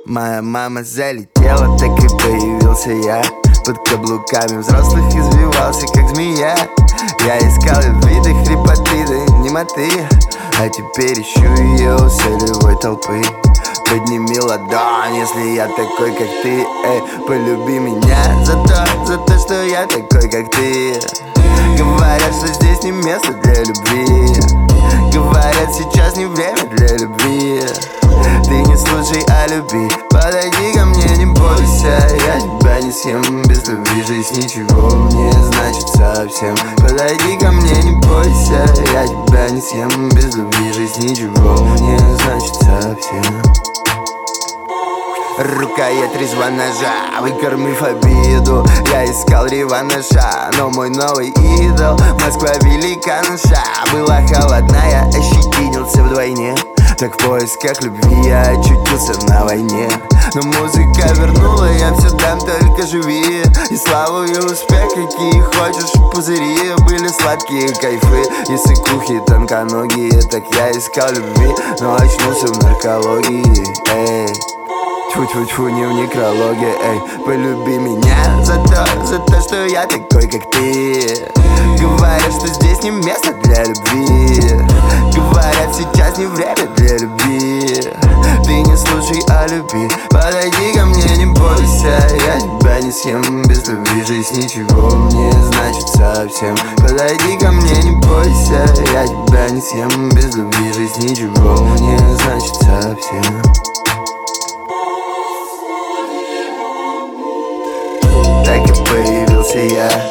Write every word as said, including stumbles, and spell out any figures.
Моя мама залетела, так и появился я. Под каблуками взрослых извивался, как змея. Я искал виды хрипоты, да немоты, а теперь ищу ее у солевой толпы. Подними ладонь, если я такой, как ты. Эй, полюби меня за то, за то, что я такой, как ты. Говорят, что здесь не место для любви. Говорят, сейчас не время для любви. Ты не слушай, а люби. Подойди ко мне, не бойся. Я тебя не съем, без любви жизнь ничего не значит совсем. Подойди ко мне, не бойся. Я тебя не съем, без любви жизнь ничего не значит совсем. Рукоять резва ножа, выкормив обиду. Я искал реванша, но мой новый идол Москва велика наша. Была холодная, ощетинился вдвойне. Так в поисках любви я очутился на войне. Но музыка вернула, я все дам, только живи. И славу, и успех, какие хочешь пузыри. Были сладкие кайфы и сыкухи тонконогие. Так я искал любви, но очнулся в наркологии. Эй, тьфу-тьфу-тьфу, не в некрологе. Эй, полюби меня за то, за то, что я такой, как ты. Говорят, что здесь не место для любви. Говорят, сейчас не время для любви. Ты не слушай, а люби. Подойди ко мне, не бойся. Я тебя не съем, без любви жизнь ничего не значит совсем. Подойди ко мне, не бойся. Я тебя не съем, без любви жизнь ничего не значит совсем. Так и появился я.